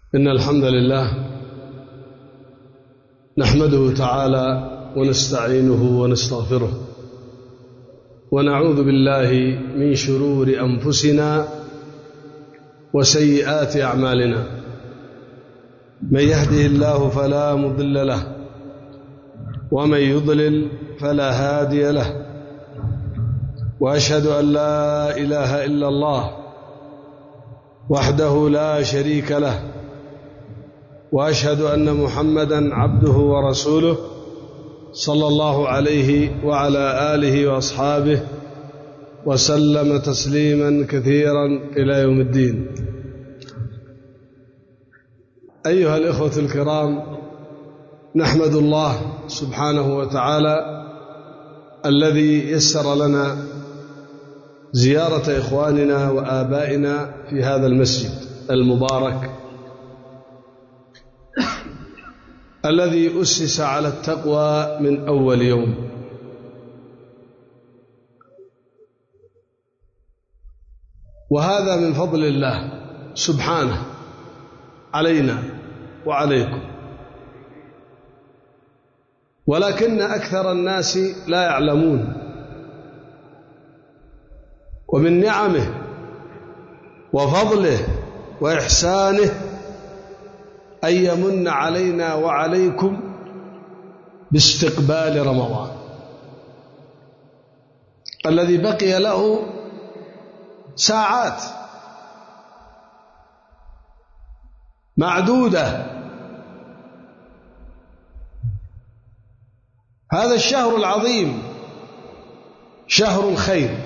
إن الحمد لله نحمده تعالى ونستعينه ونستغفره ونعوذ بالله من شرور أنفسنا وسيئات أعمالنا. من يهده الله فلا مضل له ومن يضلل فلا هادي له، وأشهد أن لا إله إلا الله وحده لا شريك له، وأشهد أن محمدًا عبده ورسوله صلى الله عليه وعلى آله وأصحابه وسلم تسليمًا كثيرًا إلى يوم الدين. أيها الإخوة الكرام، نحمد الله سبحانه وتعالى الذي يسر لنا زيارة إخواننا وآبائنا في هذا المسجد المبارك الذي أسس على التقوى من أول يوم. وهذا من فضل الله سبحانه علينا وعليكم، ولكن أكثر الناس لا يعلمون. ومن نعمه وفضله وإحسانه أن يمن علينا وعليكم باستقبال رمضان الذي بقي له ساعات معدودة. هذا الشهر العظيم شهر الخير،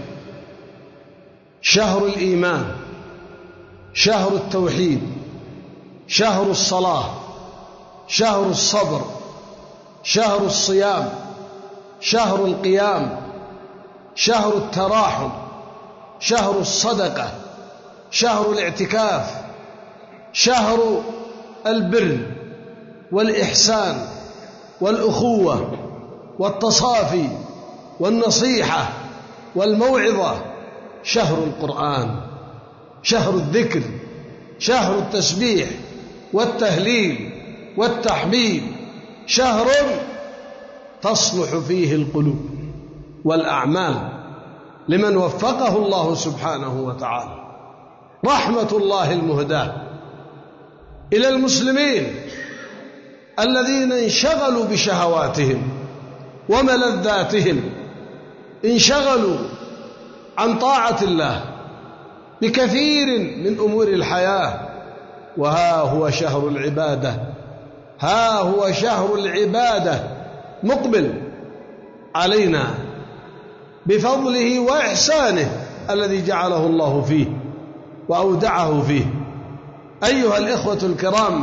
شهر الإيمان، شهر التوحيد، شهر الصلاة، شهر الصبر، شهر الصيام، شهر القيام، شهر التراحم، شهر الصدقة، شهر الاعتكاف، شهر البر والإحسان والأخوة والتصافي والنصيحة والموعظة، شهر القرآن، شهر الذكر، شهر التسبيح والتهليل والتحميد، شهر تصلح فيه القلوب والأعمال لمن وفقه الله سبحانه وتعالى. رحمة الله المهداة إلى المسلمين الذين انشغلوا بشهواتهم وملذاتهم، انشغلوا عن طاعة الله بكثير من أمور الحياة. وها هو شهر العبادة، ها هو شهر العبادة مقبل علينا بفضله وإحسانه الذي جعله الله فيه وأودعه فيه. أيها الإخوة الكرام،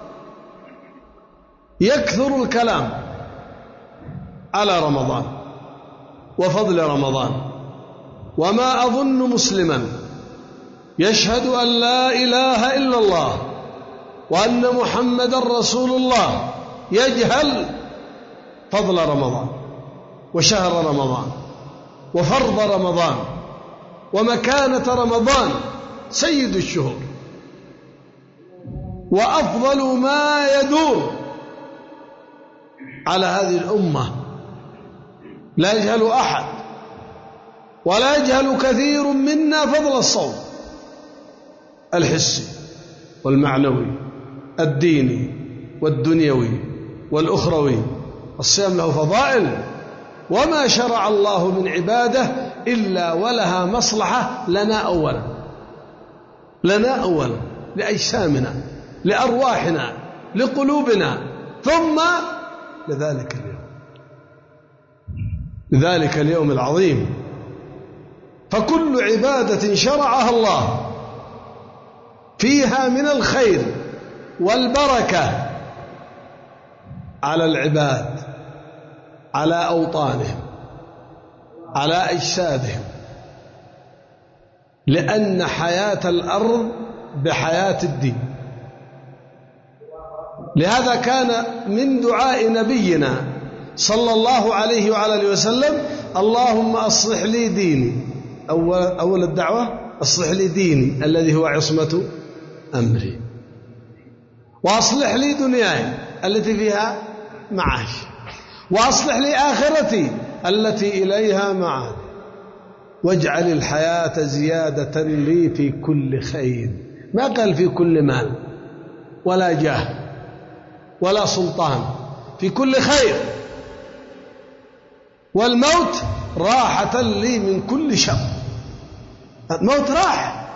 يكثر الكلام على رمضان وفضل رمضان، وما أظن مسلما يشهد أن لا إله إلا الله وأن محمدا رسول الله يجهل فضل رمضان وشهر رمضان وفرض رمضان ومكانة رمضان. سيد الشهور وأفضل ما يدور على هذه الأمة، لا يجهل أحد ولا يجهل كثير منا فضل الصوم الحسي والمعنوي الديني والدنيوي والأخروي. الصيام له فضائل، وما شرع الله من عبادة إلا ولها مصلحة لنا أولا لأجسامنا، لأرواحنا، لقلوبنا، ثم لذلك اليوم العظيم. فكل عبادة شرعها الله فيها من الخير والبركة على العباد، على أوطانهم، على أجسادهم، لأن حياة الأرض بحياة الدين. لهذا كان من دعاء نبينا صلى الله عليه وعلى آله وسلم: اللهم أصلح لي ديني. أول الدعوة: أصلح لي ديني الذي هو عصمة أمري. وأصلح لي دنياي التي فيها معاش، وأصلح لي آخرتي التي إليها معاد، واجعل الحياة زيادة لي في كل خير. ما قال في كل مال ولا جاه ولا سلطان، في كل خير. والموت راحة لي من كل شر. الموت راح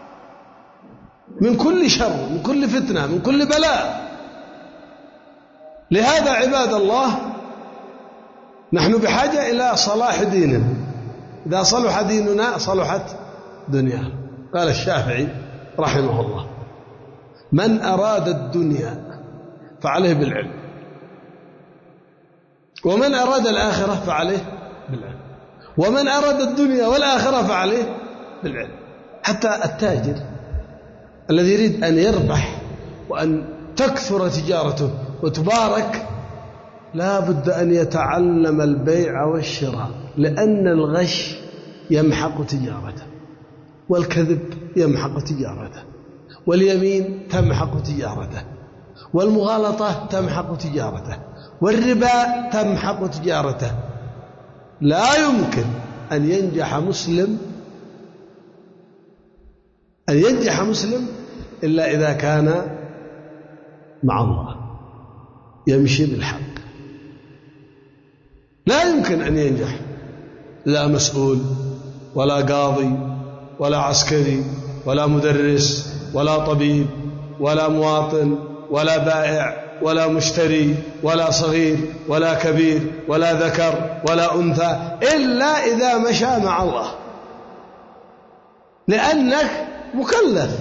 من كل شر، من كل فتنة، من كل بلاء. لهذا عباد الله نحن بحاجة إلى صلاح ديننا. إذا صلح ديننا صلحت دنيانا. قال الشافعي رحمه الله: من أراد الدنيا فعليه بالعلم، ومن أراد الآخرة فعليه بالعلم، ومن أراد الدنيا والآخرة فعليه بالعلم. حتى التاجر الذي يريد أن يربح وأن تكثر تجارته وتبارك لا بد أن يتعلم البيع والشراء، لأن الغش يمحق تجارته، والكذب يمحق تجارته، واليمين تمحق تجارته، والمغالطة تمحق تجارته، والربا تمحق تجارته. لا يمكن أن ينجح مسلم إلا إذا كان مع الله يمشي بالحق. لا يمكن أن ينجح لا مسؤول ولا قاضي ولا عسكري ولا مدرس ولا طبيب ولا مواطن ولا بائع ولا مشتري ولا صغير ولا كبير ولا ذكر ولا أنثى إلا إذا مشى مع الله، لأنك مكلف.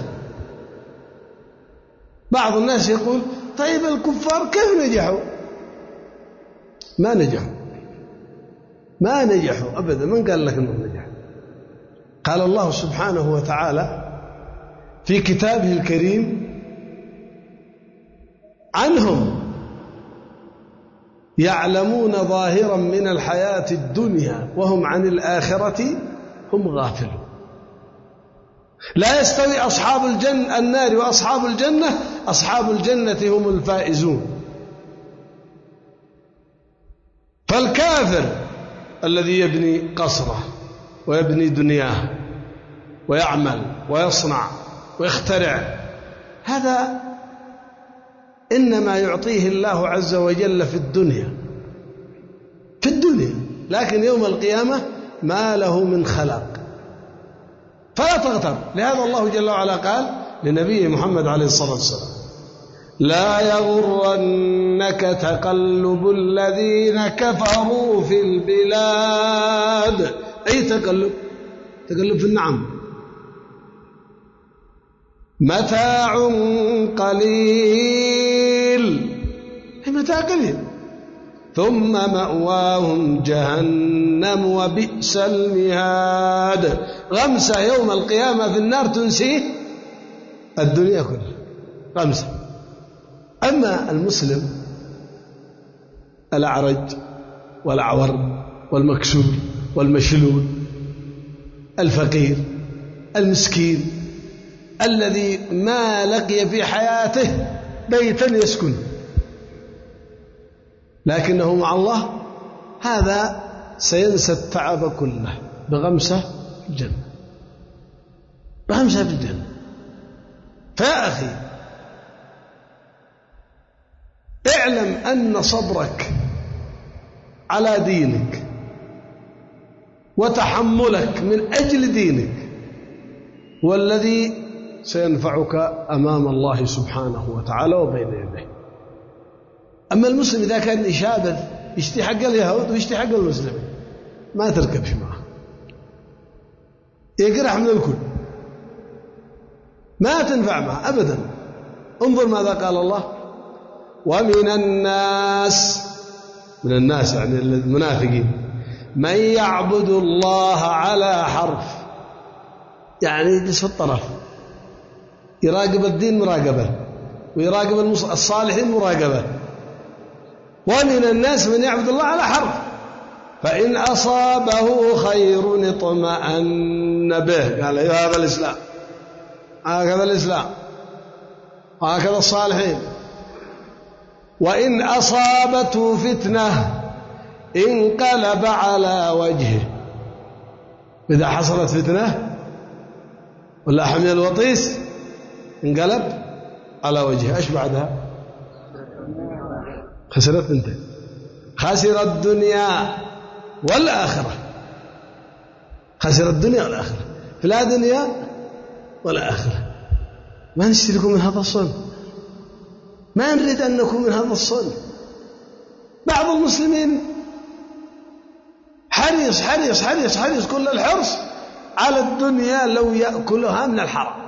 بعض الناس يقول: طيب الكفار كيف نجحوا؟ ما نجحوا أبدا. من قال لك أنهم نجحوا؟ قال الله سبحانه وتعالى في كتابه الكريم عنهم: يعلمون ظاهرا من الحياة الدنيا وهم عن الآخرة هم غافلون. لا يستوي أصحاب النار وأصحاب الجنة، أصحاب الجنة هم الفائزون. فالكافر الذي يبني قصره ويبني دنياه ويعمل ويصنع ويخترع، هذا إنما يعطيه الله عز وجل في الدنيا، لكن يوم القيامة ما له من خلاق. فلا تغتر. لهذا الله جل وعلا قال لنبيه محمد عليه الصلاة والسلام: لا يغرنك تقلب الذين كفروا في البلاد. أي تقلب في النعم. متاع قليل، أي متاع قليل، ثم مأواهم جهنم وبئس المهاد. غمسة يوم القيامة في النار تنسيه الدنيا كلها، غمسة. أما المسلم الأعرج والأعور والمكسور والمشلول، الفقير المسكين الذي ما لقي في حياته بيتا يسكن لكنه مع الله، هذا سينسى التعب كله بغمسة في الجنة، بغمسة في الجنة. فيا أخي اعلم أن صبرك على دينك وتحملك من أجل دينك هو الذي سينفعك أمام الله سبحانه وتعالى وبين يديه. أما المسلم إذا كان يشابه يشتي حق اليهود ويشتي حق المسلمين، ما تركبش معه، يقرح من الكل، ما تنفع معه أبدا. انظر ماذا قال الله: ومن الناس، من الناس يعني المنافقين، من يعبد الله على حرف، يعني يجلس في الطرف، يراقب الدين مراقبة ويراقب الصالحين مراقبة. ومن الناس من يعبد الله على حرف، فإن أصابه خير اطمأن به. قال هذا الإسلام، هكذا الإسلام، هكذا الصالحين، وإن أصابته فتنة انقلب على وجهه. إذا حصلت فتنة ولا حمي الوطيس انقلب على وجهه. ايش بعدها؟ خسرت انت، خسر الدنيا والآخرة. خسر الدنيا والآخرة، فلا دنيا ولا آخرة. ما نشترك من هذا الصنف، ما نريد أن نكون من هذا الصنف. بعض المسلمين حريص حريص حريص حريص كل الحرص على الدنيا لو يأكلها من الحرام.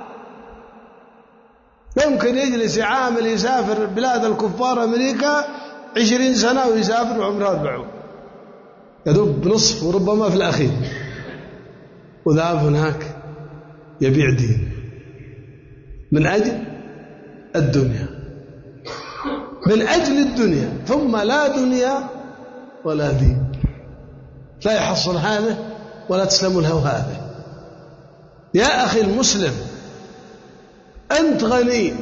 يمكن يجلس يعامل يسافر بلاد الكفار أمريكا 20 سنة ويسافر وعمره 40، يدوب نصف وربما في الأخير، وذهب هناك يبيع دين من أجل الدنيا، من أجل الدنيا، ثم لا دنيا ولا دين، لا يحصل هذا ولا تسلم له هذا. يا أخي المسلم، أنت غني،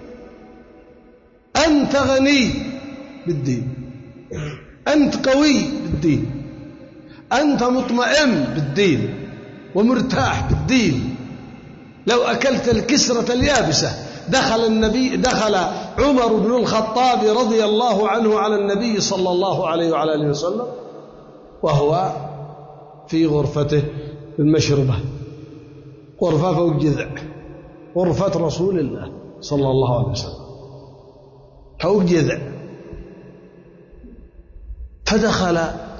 أنت غني بالدين، أنت قوي بالدين، أنت مطمئن بالدين ومرتاح بالدين. لو أكلت الكسرة اليابسة دخل عمر بن الخطاب رضي الله عنه على النبي صلى الله عليه وعلى آله وسلم وهو في غرفته المشربة، غرفة فوق جذع، غرفة رسول الله صلى الله عليه وسلم فوق جذع. فدخل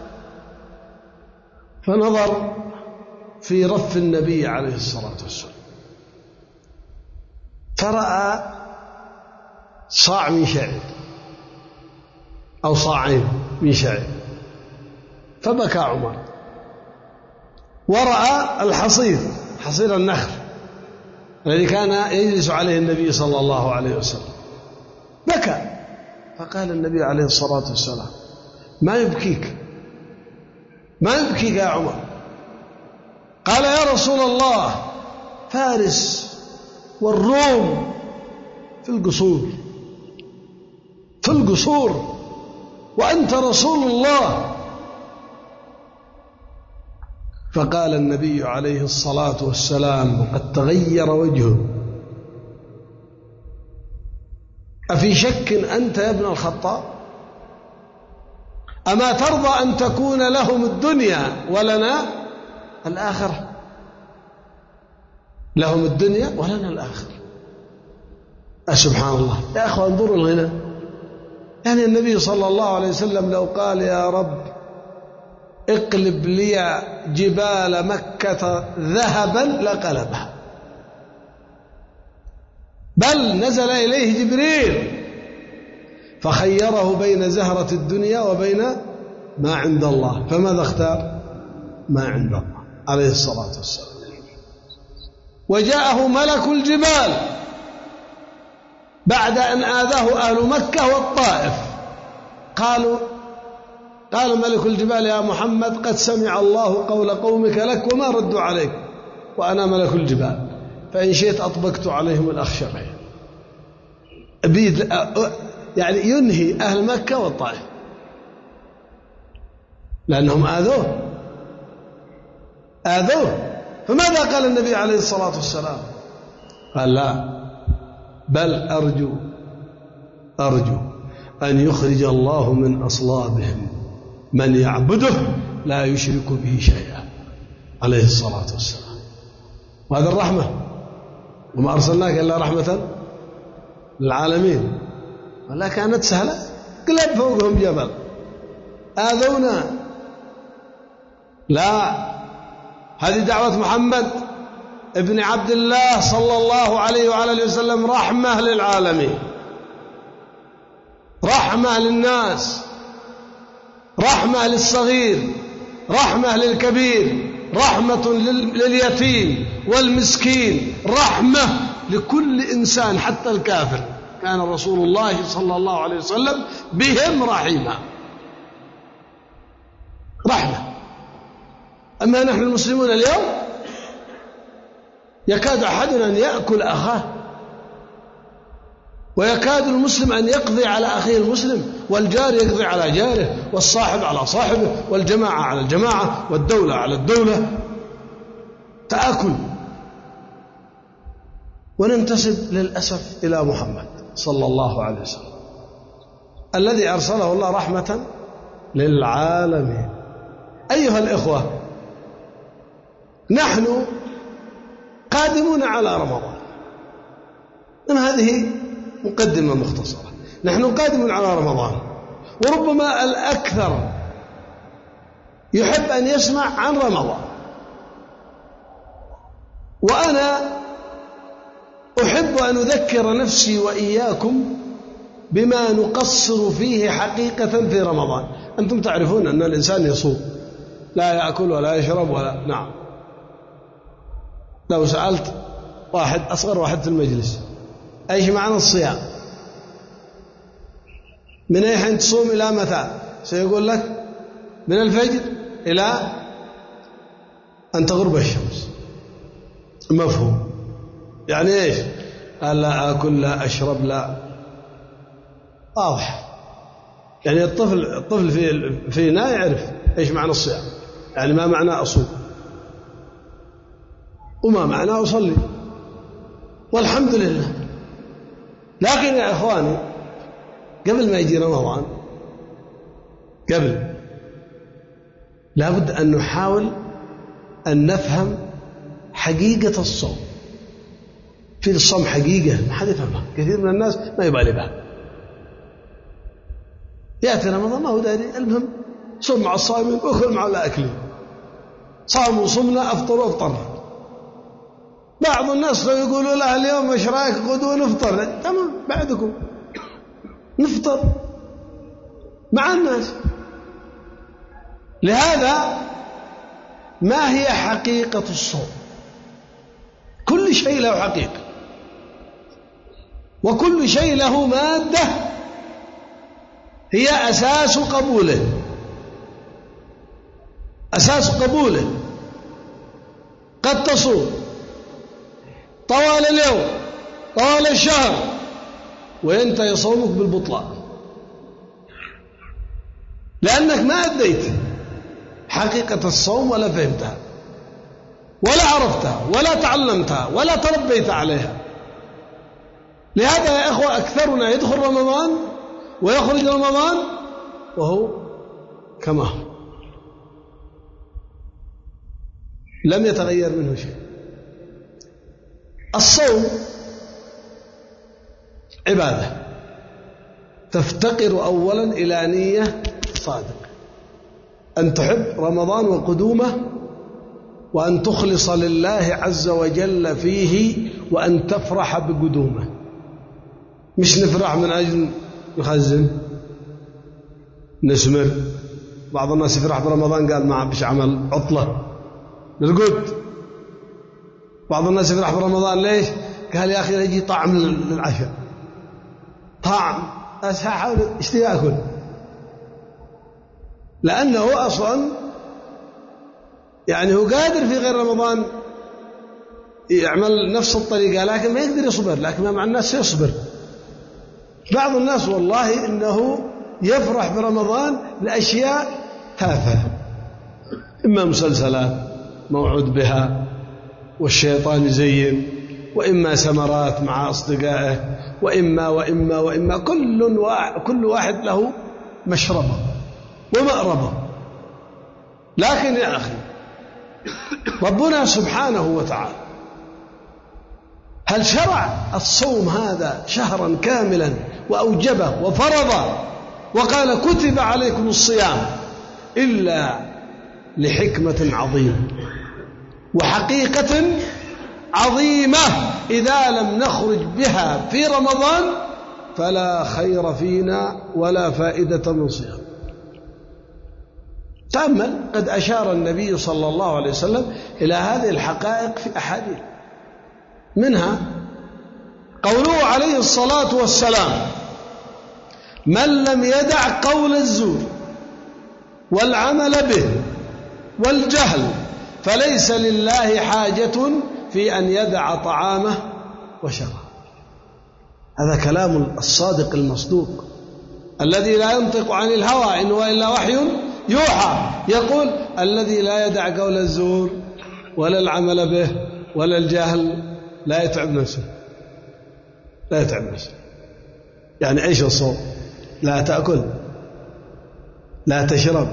فنظر في رف النبي عليه الصلاة والسلام، فرأى صاع من شعير أو صاعين من شعير، فبكى عمر. ورأى الحصير، حصير النخل الذي كان يجلس عليه النبي صلى الله عليه وسلم، بكى. فقال النبي عليه الصلاة والسلام: ما يبكيك، ما يبكيك يا عمر؟ قال: يا رسول الله، فارس والروم في القصور، في القصور، وأنت رسول الله. فقال النبي عليه الصلاة والسلام وقد تغير وجهه: أفي شك أنت يا ابن الخطاب؟ أما ترضى أن تكون لهم الدنيا ولنا الآخرة؟ لهم الدنيا ولنا الآخرة. سبحان الله يا أخوة، انظروا الغنى. يعني النبي صلى الله عليه وسلم لو قال: يا رب اقلب لي جبال مكة ذهبا لقلبها، بل نزل إليه جبريل فخيره بين زهرة الدنيا وبين ما عند الله، فماذا اختار؟ ما عند الله عليه الصلاة والسلام. وجاءه ملك الجبال بعد أن آذاه أهل مكة والطائف، قال ملك الجبال: يا محمد قد سمع الله قول قومك لك وما ردوا عليك، وأنا ملك الجبال، فإن شئت أطبقت عليهم الأخشبين. يعني ينهي أهل مكة والطائف لأنهم آذوه. فماذا قال النبي عليه الصلاة والسلام؟ قال: لا، بل أرجو أن يخرج الله من أصلابهم من يعبده لا يشرك به شيئا، عليه الصلاة والسلام. وهذا الرحمة، وما أرسلناك إلا رحمة للعالمين. ولا كانت سهلة، قلب فوقهم جبل، آذونا. لا، هذه دعوة محمد ابن عبد الله صلى الله عليه وعلى اله وسلم رحمة للعالمين، رحمة للناس، رحمة للصغير، رحمة للكبير، رحمة لليتيم والمسكين، رحمة لكل إنسان حتى الكافر. كان رسول الله صلى الله عليه وسلم بهم رحيما، رحمة. أما نحن المسلمون اليوم يكاد أحدنا أن يأكل أخاه، ويكاد المسلم أن يقضي على أخيه المسلم، والجار يقضي على جاره، والصاحب على صاحبه، والجماعة على الجماعة، والدولة على الدولة. تآكل. وننتسب للأسف إلى محمد صلى الله عليه وسلم الذي أرسله الله رحمة للعالمين. أيها الإخوة، نحن قادمون على رمضان. هذه مقدمة مختصرة. نحن قادمون على رمضان، وربما الأكثر يحب أن يسمع عن رمضان، وأنا أحب أن أذكر نفسي وإياكم بما نقصر فيه حقيقة في رمضان. أنتم تعرفون أن الإنسان يصوم، لا يأكل ولا يشرب ولا. نعم، لو سألت واحد أصغر واحد في المجلس أيش معنى الصيام، من أي حين تصوم إلى متى، سيقول لك من الفجر إلى أن تغرب الشمس. مفهوم؟ يعني إيش؟ قال لا أكل لا أشرب لا. واضح. يعني الطفل فينا يعرف إيش معنى الصيام، يعني ما معنى أصوم وما معنى أصلي، والحمد لله. لكن يا إخواني، قبل ما يجي رمضان، قبل لابد أن نحاول أن نفهم حقيقة الصوم. في الصوم حقيقة ما حد يفهمها، كثير من الناس ما يبالي بها. يأتي رمضان ما هو داري، المهم صوم مع الصائمين وأكل مع الآكلين، صاموا وصمنا أفطروا وأفطرنا. بعض الناس لو يقولوا له اليوم ايش رايك غدوة نفطر، تمام بعدكم نفطر مع الناس. لهذا ما هي حقيقة الصوم؟ كل شيء له حقيقة، وكل شيء له مادة هي أساس قبوله. أساس قبوله. قد تصوم طوال اليوم طوال الشهر وينتهي صومك بالبطلان، لأنك ما أديت حقيقة الصوم، ولا فهمتها، ولا عرفتها، ولا تعلمتها، ولا تربيت عليها. لهذا يا إخوة أكثرنا يدخل رمضان ويخرج رمضان وهو كما هو، لم يتغير منه شيء. الصوم عبادة تفتقر أولا إلى نية صادقة، أن تحب رمضان وقدومه، وأن تخلص لله عز وجل فيه، وأن تفرح بقدومه. مش نفرح من أجل نخزن نسمر. بعض الناس يفرح برمضان قال ما بش عمل عطلة نرقد. بعض الناس يفرح برمضان ليش؟ قال يا أخي يجي طعم للعشاء، طعم أحاول اشتري أكل، لأنه أصلا يعني هو قادر في غير رمضان يعمل نفس الطريقة، لكن ما يقدر يصبر. لكن ما مع الناس يصبر. بعض الناس والله إنه يفرح برمضان لأشياء تافهة، إما مسلسلات موعود بها والشيطان يزين، وإما سمرات مع أصدقائه، وإما كل واحد له مشربه ومأربه. لكن يا أخي، ربنا سبحانه وتعالى هل شرع الصوم هذا شهرا كاملا وأوجبه وفرضه وقال كتب عليكم الصيام إلا لحكمة عظيمة وحقيقة عظيمة إذا لم نخرج بها في رمضان فلا خير فينا ولا فائدة من صيام. تأمل، قد أشار النبي صلى الله عليه وسلم إلى هذه الحقائق في أحاديث، منها قوله عليه الصلاة والسلام: من لم يدع قول الزور والعمل به والجهل فليس لله حاجة في أن يدع طعامه وشرابه. هذا كلام الصادق المصدوق الذي لا ينطق عن الهوى إن هو إلا وحي يوحى. يقول الذي لا يدع قول الزور ولا العمل به ولا الجهل لا يتعب نفسه. لا يتعب نفسه يعني عيش الصوم، لا تأكل لا تشرب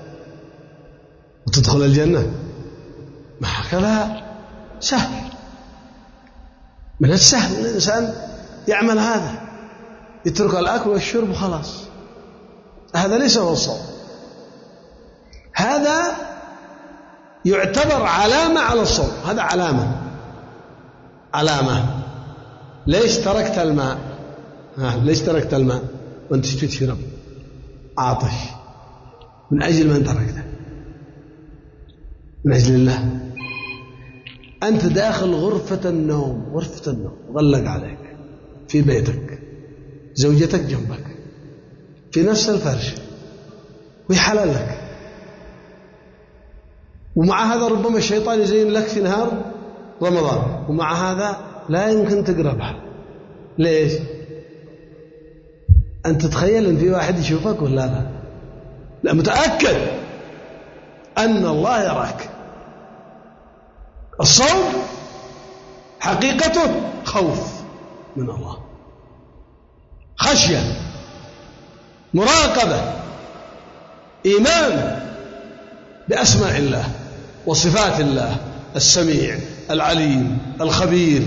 وتدخل الجنة، ما هكذا سهل. من السهل الإنسان يعمل هذا، يترك الأكل والشرب وخلاص. هذا ليس هو الصوم، هذا يعتبر علامة على الصوم. هذا علامة. ليش تركت الماء؟ ليش تركت الماء وانت تشرب؟ عاطش. من أجل من تركته؟ من أجل الله. أنت داخل غرفة النوم غلق عليك في بيتك، زوجتك جنبك في نفس الفرش ويحلل لك، ومع هذا ربما الشيطان يزين لك في نهار رمضان، ومع هذا لا يمكن تقربها. ليش؟ أنت تتخيل أن في واحد يشوفك ولا لا متأكد أن الله يراك. الصوم حقيقته خوف من الله، خشية، مراقبة، إيمان بأسماء الله وصفات الله السميع العليم الخبير.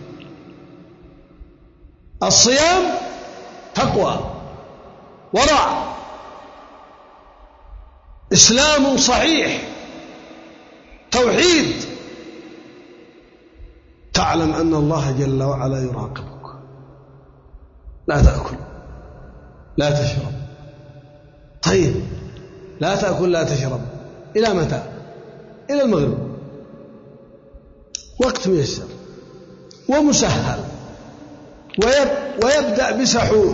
الصيام تقوى، ورع، إسلام صحيح، توحيد. تعلم أن الله جل وعلا يراقبك. لا تأكل لا تشرب. طيب لا تأكل لا تشرب إلى متى؟ إلى المغرب، وقت ميسر ومسهل، ويبدأ بسحور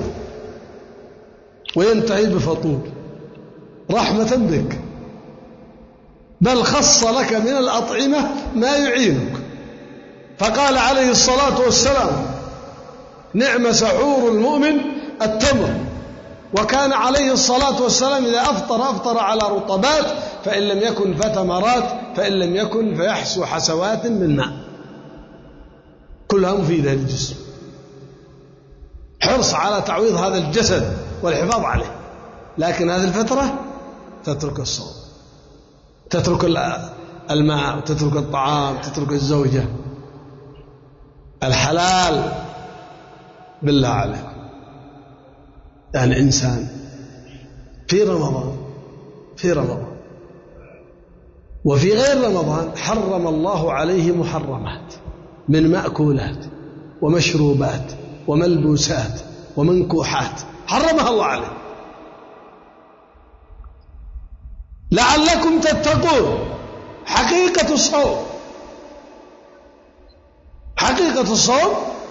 وينتهي بفطور رحمة بك، بل خص لك من الأطعمة ما يعينك. فقال عليه الصلاة والسلام: نعم سحور المؤمن التمر. وكان عليه الصلاة والسلام إذا أفطر على رطبات، فإن لم يكن فتمرات، فإن لم يكن فيحسو حسوات من ماء، كلها مفيدة للجسم. حرص على تعويض هذا الجسد والحفاظ عليه. لكن هذه الفترة تترك الصوم، تترك الماء، تترك الطعام، تترك الزوجة، الحلال. بالله عليك، يعني إنسان في رمضان وفي غير رمضان حرم الله عليه محرمات من مأكولات ومشروبات وملبوسات ومنكوحات، حرمها الله عليه لعلكم تتقون. حقيقة الصوم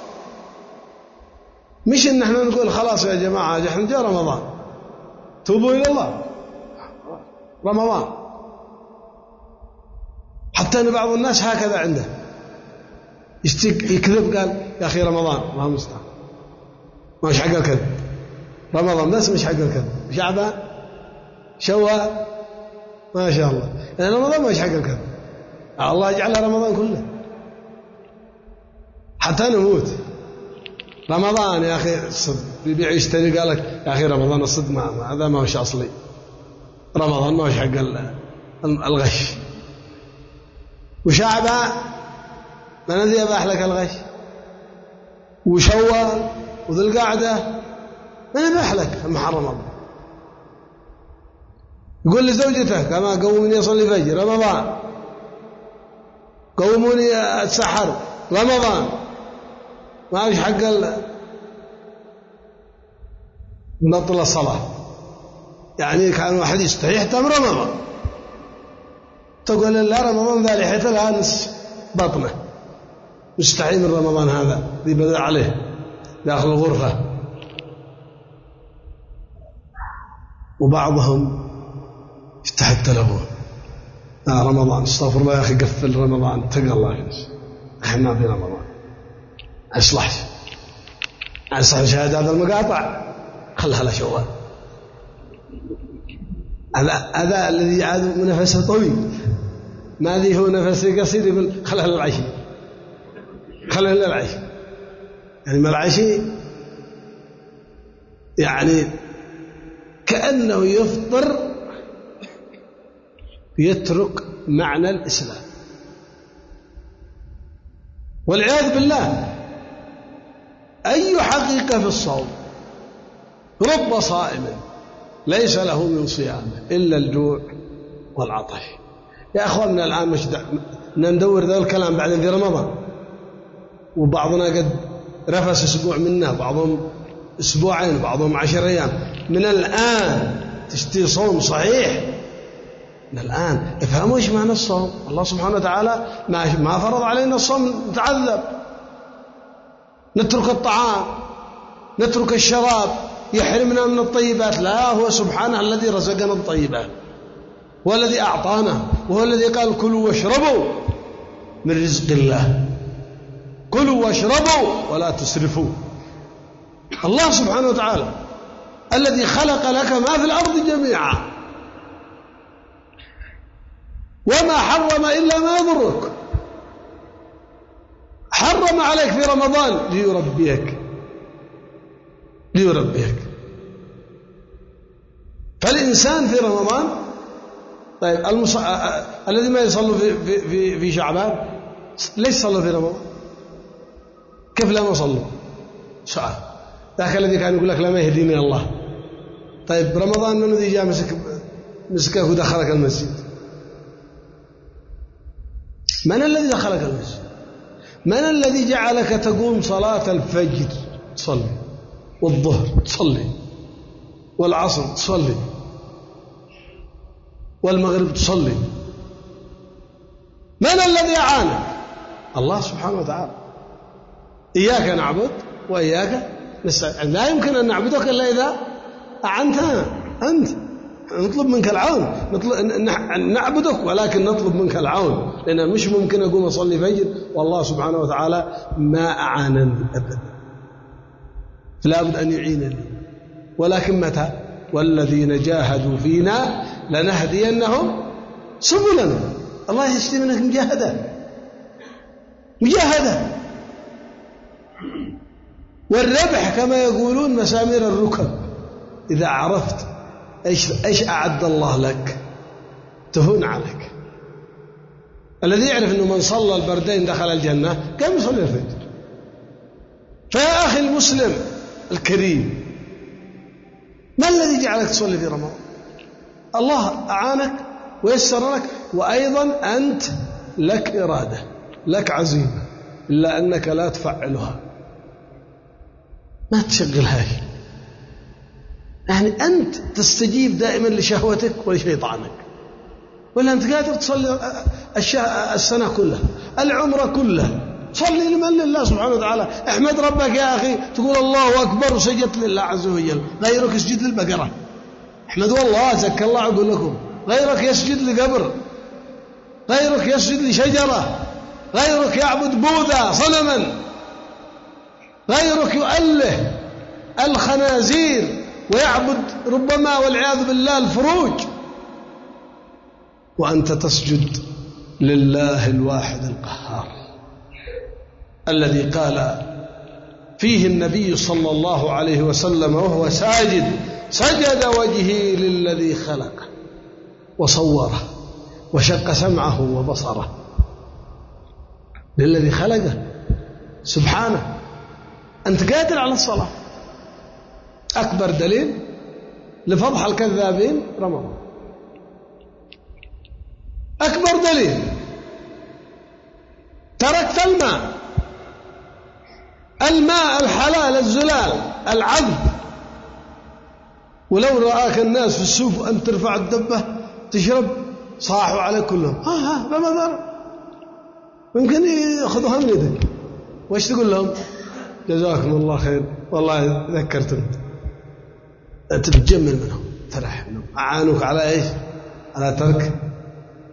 مش إن احنا نقول خلاص يا جماعة احنا جاء رمضان توبوا إلى الله، رمضان. حتى أن بعض الناس هكذا عنده يكذب، قال يا أخي رمضان، الله المستعان، مش حق الكذب. رمضان بس مش حق الكذب. شعبان، شوال، ما شاء الله، يعني رمضان مش حق الكذب. الله يجعلها رمضان كله حتى نموت. رمضان يا أخي الصدق، بيبيع يشتري، قال لك يا أخي رمضان الصدق هذا ما هوش أصلي، رمضان ما هوش حق الغش. وشعبان من الذي يباح لك الغش؟ وشوال وذي القعدة من يباح لك المحرم الله؟ يقول لزوجته كما قوموني أصلي فجر، رمضان، قوموني أتسحر، رمضان، ما فيش حق نطل الصلاة. يعني كان واحد يستحي يحتم رمضان، تقول لا رمضان ذا لحيته لها نص بطنه، مستحي من رمضان هذا، ذي بدأ عليه داخل الغرفة. وبعضهم يفتح التلفون، رمضان، استغفر الله يا أخي قفل رمضان، اتق الله يا أخي ما في رمضان، اصلحش عن صاحب شهادة هذا المقاطع خلها له شوال. هذا الذي عاد نفسه طويل، ما ذي هو نفسه قصير، يقول خلها للعشي، خلها للعشي. يعني ما العشي يعني كأنه يفطر يترك معنى الإسلام والعياذ بالله. أي حقيقة في الصوم؟ رب صائم ليس له من صيامه إلا الجوع والعطش. يا أخواننا الآن مش ندور ذا الكلام بعدين في رمضان، وبعضنا قد رفس أسبوع منا، بعضهم أسبوعين، بعضهم 10 أيام. من الآن تشتي صوم صحيح، من الآن افهموا إيش معنى الصوم. الله سبحانه وتعالى ما فرض علينا الصوم نتعذب، نترك الطعام، نترك الشراب، يحرمنا من الطيبات. لا، هو سبحانه الذي رزقنا الطيبات، هو الذي أعطانا، وهو الذي قال كلوا واشربوا من رزق الله، كلوا واشربوا ولا تسرفوا. الله سبحانه وتعالى الذي خلق لك ما في الأرض جميعا، وما حرم إلا ما يضرك. حرم عليك في رمضان ليربيك. فالإنسان في رمضان، طيب الذي ما يصلوا في شعبان ليش صلوا في رمضان؟ كيف لا ما صلوا؟ سؤال. ذاك الذي كان يقول لك لا ما يهديني الله. طيب رمضان من الذي جاء مسكك ودخلك المسجد؟ من الذي دخلك المسجد؟ من الذي جعلك تقوم صلاة الفجر تصلي، والظهر تصلي، والعصر تصلي، والمغرب تصلي؟ من الذي أعانك؟ الله سبحانه وتعالى. إياك نعبد وإياك نستعين. لا يمكن أن نعبدك إلا إذا أعنتنا أنت. نطلب منك العون، نعبدك ولكن نطلب منك العون، لأن مش ممكن أقوم أصلي فجر والله سبحانه وتعالى ما أعانني أبدا. فلا بد أن يعينني. ولكن متى؟ والذين جاهدوا فينا لنهدينهم سبلنا. الله يشتري منك مجاهدة. والربح كما يقولون مسامير الركب. إذا عرفت إيش أعد الله لك تهون عليك. الذي يعرف أنه من صلى البردين دخل الجنة كم يصلي الفجر. فيا أخي المسلم الكريم، ما الذي جعلك تصلي في رمضان؟ الله أعانك ويسر لك، وأيضا أنت لك إرادة، لك عزيمة، إلا أنك لا تفعلها، ما تشغلها. يعني أنت تستجيب دائما لشهوتك ولشيطانك، ولا أنت قادر تصلي السنة كلها، العمر كله، صلي لمن؟ لله سبحانه وتعالى. احمد ربك يا أخي، تقول الله أكبر وسجدت لله عز وجل. غيرك يسجد للبقرة. احمد والله زكى الله أقول لكم، غيرك يسجد لقبر، غيرك يسجد لشجرة، غيرك يعبد بوذا صنما، غيرك يؤله الخنازير ويعبد ربما والعياذ بالله الفروج، وأنت تسجد لله الواحد القهار الذي قال فيه النبي صلى الله عليه وسلم وهو ساجد: سجد وجهي للذي خلقه وصوره وشق سمعه وبصره. للذي خلقه سبحانه. أنت قادر على الصلاة. أكبر دليل لفضح الكذابين رمضان. أكبر دليل. تركت الماء الحلال الزلال العذب، ولو رآك الناس في السوق وأنت ترفع الدبة تشرب صاحوا عليك كلهم فما ضر، ممكن يأخذوها من يدك. وإيش تقول لهم؟ جزاكم الله خير والله ذكرتم. أنت بتجمل منهم، ترح منهم. أعانوك على إيش؟ على ترك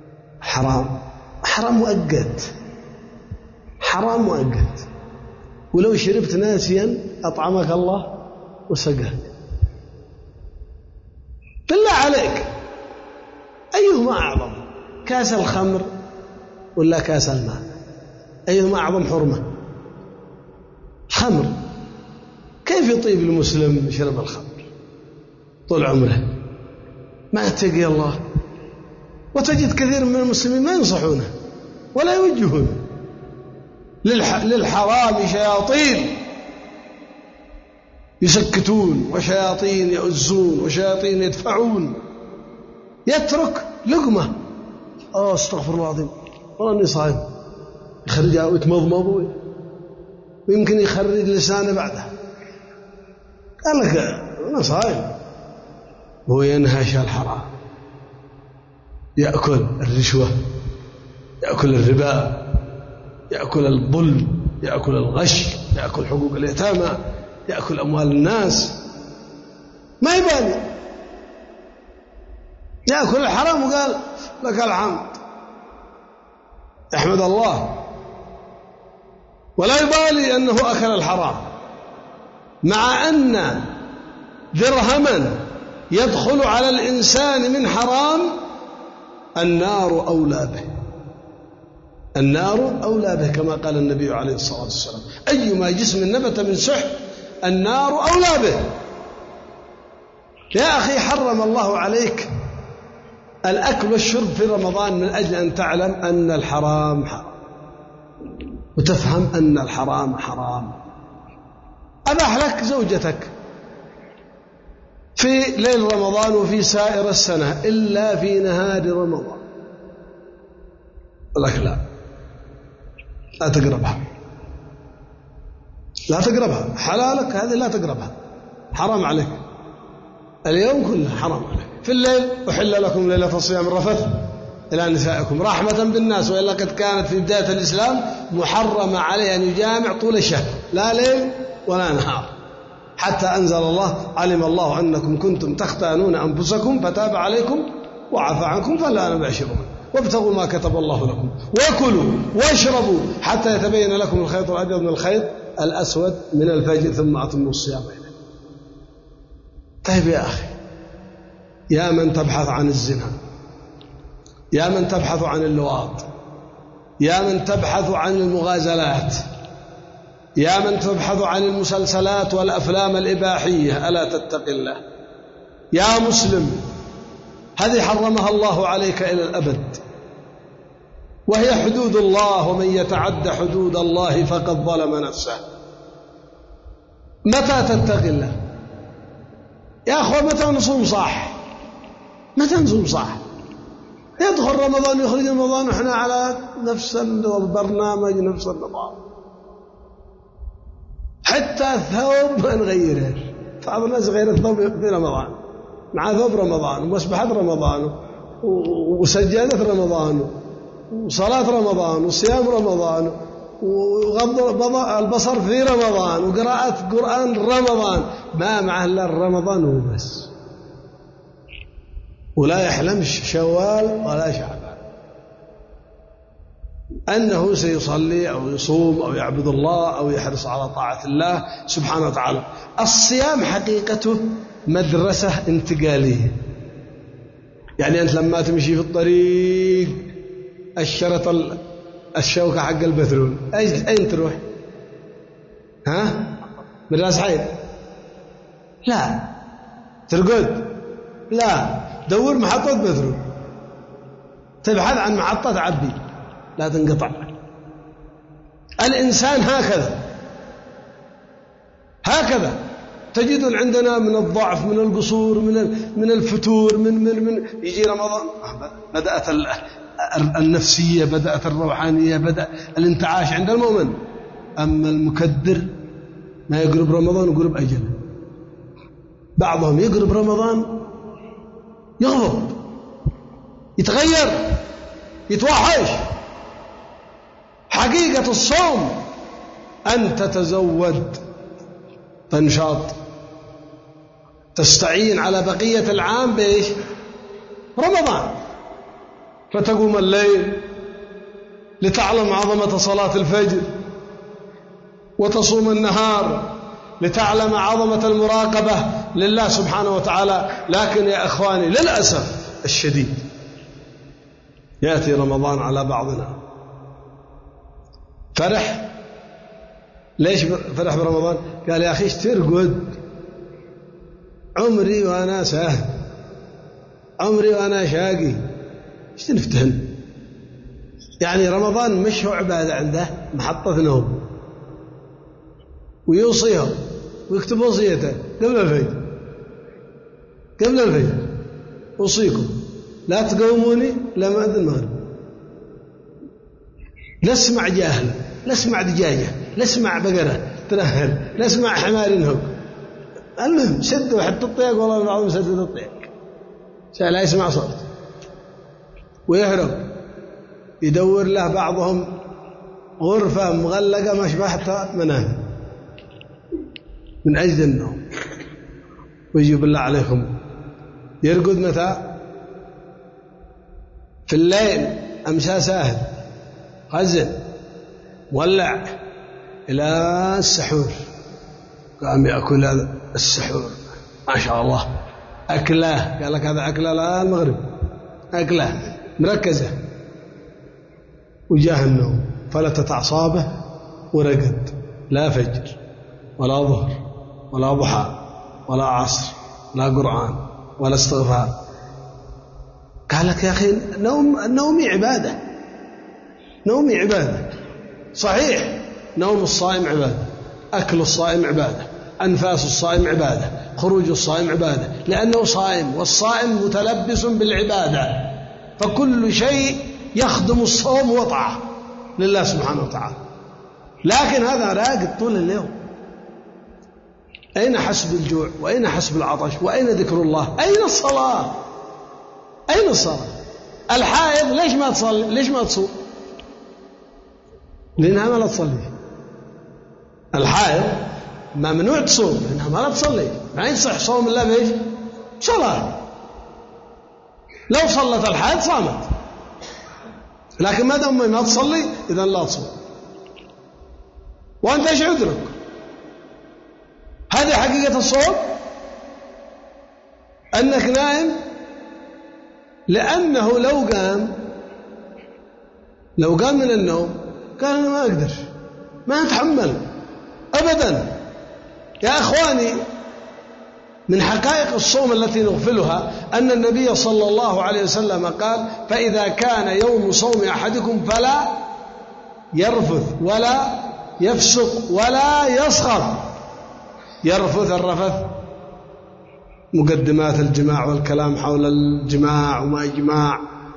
حرام. حرام مؤقت، حرام مؤقت. ولو شربت ناسيا أطعمك الله وسقاك. بالله عليك أيهما أعظم، كاس الخمر ولا كاس الماء؟ أيهما أعظم حرمة؟ خمر. كيف يطيب المسلم يشرب الخمر طول عمره ما يتقي الله؟ وتجد كثير من المسلمين ما ينصحونه ولا يوجهونه. للحرام شياطين يسكتون وشياطين يؤزون وشياطين يدفعون. يترك لقمة، استغفر الله العظيم والله اني صايم، يخرجها ويتمضمض ويمكن يخرج لسانه بعدها. قال لك انا صايم، وهو ينهش الحرام، يأكل الرشوة، يأكل الربا، يأكل الظلم، يأكل الغش، يأكل حقوق اليتامى، يأكل أموال الناس، ما يبالي، يأكل الحرام وقال لك الحمد، يحمد الله ولا يبالي أنه أكل الحرام، مع أن درهما يدخل على الإنسان من حرام النار أولى به، النار أولى به، كما قال النبي عليه الصلاة والسلام: أيما جسم نبت من سحت النار أولى به. يا أخي حرم الله عليك الأكل والشرب في رمضان من أجل أن تعلم أن الحرام حرام وتفهم أن الحرام حرام. أباح لك زوجتك في ليل رمضان وفي سائر السنة إلا في نهار رمضان، لك لا تقربها، لا تقربها، حلالك هذه لا تقربها، حرام عليك اليوم كله، حرام عليك. في الليل أحل لكم ليلة الصيام الرفث إلى نسائكم رحمة بالناس، وإلا قد كانت في بداية الإسلام محرم عليه أن يجامع طول الشهر، لا ليل ولا نهار، حتى أنزل الله: علم الله أنكم كنتم تختانون أنفسكم فتاب عليكم وعفى عنكم فالآن باشرون وابتغوا ما كتب الله لكم وكلوا واشربوا حتى يتبين لكم الخيط الأبيض من الخيط الأسود من الفجر ثم أتموا الصيام إليه. طيب يا أخي، يا من تبحث عن الزنا، يا من تبحث عن اللواط، يا من تبحث عن المغازلات، يا من تبحث عن المسلسلات والأفلام الإباحية، ألا تتق الله؟ يا مسلم، هذه حرمها الله عليك إلى الأبد، وهي حدود الله، ومن يتعد حدود الله فقد ظلم نفسه. متى تتق الله يا أخوة؟ متى نصوم صح؟ متى نصوم صح؟ يدخل رمضان يخرج رمضان وإحنا على نفس البرنامج، نفس النظام، حتى الثوب ما نغيره. بعض الناس غير الثوب في رمضان، مع ثوب رمضان ومسبحة رمضان وسجادة رمضان وصلاة رمضان وصيام رمضان وغض البصر في رمضان وقراءة قرآن رمضان، ما معه إلا رمضان وبس، ولا يحلمش شوال ولا شعبان أنه سيصلي أو يصوم أو يعبد الله أو يحرص على طاعة الله سبحانه وتعالى. الصيام حقيقته مدرسة انتقالية، يعني أنت لما تمشي في الطريق الشرط الشوكة حق البترول أين تروح؟ من راس حيد؟ لا. ترقد؟ لا. دور محطة بترول، تبحث عن محطة عبي لا تنقطع. الإنسان هكذا تجد عندنا من الضعف، من القصور، من الفتور، من يجي رمضان بدأت النفسية، بدأت الروحانية، بدأ الانتعاش عند المؤمن. أما المكدر ما يقرب رمضان ويقرب أجل. بعضهم يقرب رمضان يغضب، يتغير، يتوحش. حقيقة الصوم أن تتزود، تنشاط، تستعين على بقية العام بإيش؟ رمضان. فتقوم الليل لتعلم عظمة صلاة الفجر وتصوم النهار لتعلم عظمة المراقبة لله سبحانه وتعالى. لكن يا إخواني للأسف الشديد يأتي رمضان على بعضنا فرح. ليش فرح برمضان؟ قال يا أخي ايش ترقد، عمري وأنا ساهل، عمري وأنا شاقي، ايش تنفتهن؟ يعني رمضان مش هو عبادة عنده، محطة نوم، ويوصيهم ويكتب وصيته قبل الفجر، قبل الفجر أوصيكم لا تقوموني لما أذن المغرب، لا اسمع جاهل، لا اسمع دجاجة، لا اسمع بقرة تنهل، لا اسمع حمار ينهق. المهم سدوا حتى الطيق، والله العظيم سدوا الطيق، لا يسمع صوت ويهرب. يدور له بعضهم غرفة مغلقة ما شبهتها منام من أجل النوم. ويجي بالله عليكم يرقد متى؟ في الليل أمسى ساهل خزن مولع إلى السحور، قام يأكل هذا السحور ما شاء الله أكله، قال لك هذا أكله لا المغرب، أكله مركزة، وجاه النوم فلتت أعصابه ورقد. لا فجر ولا ظهر ولا ضحى ولا عصر ولا قرآن ولا استغفار. قال لك يا أخي نومي عبادة، نومي عبادة. صحيح نوم الصائم عبادة، أكل الصائم عبادة، أنفاس الصائم عبادة، خروج الصائم عبادة، لأنه صائم، والصائم متلبس بالعبادة، فكل شيء يخدم الصوم وطاعة لله سبحانه وتعالى. لكن هذا راقد طول اليوم، أين حسب الجوع؟ وأين حسب العطش؟ وأين ذكر الله؟ أين الصلاة؟ أين الصلاة؟ الحائض ليش ما تصلي؟ ليش ما تصوم؟ لأنها ما لا تصلي. الحائض ممنوع تصوم لأنها ما لا تصلي، ما يصح صوم الله بإيش؟ صلاة. لو صلت الحائض صامت، لكن ما دام ما تصلي إذن لا تصوم. وأنت إيش عذرك؟ هذه حقيقة الصوم، أنك نائم، لأنه لو قام من النوم قال أنا ما أقدر، ما أتحمل أبدا. يا أخواني من حقائق الصوم التي نغفلها أن النبي صلى الله عليه وسلم قال فإذا كان يوم صوم أحدكم فلا يرفث ولا يفسق ولا يصخب. يرفث الرفث مقدمات الجماع والكلام حول الجماع وما يجماع،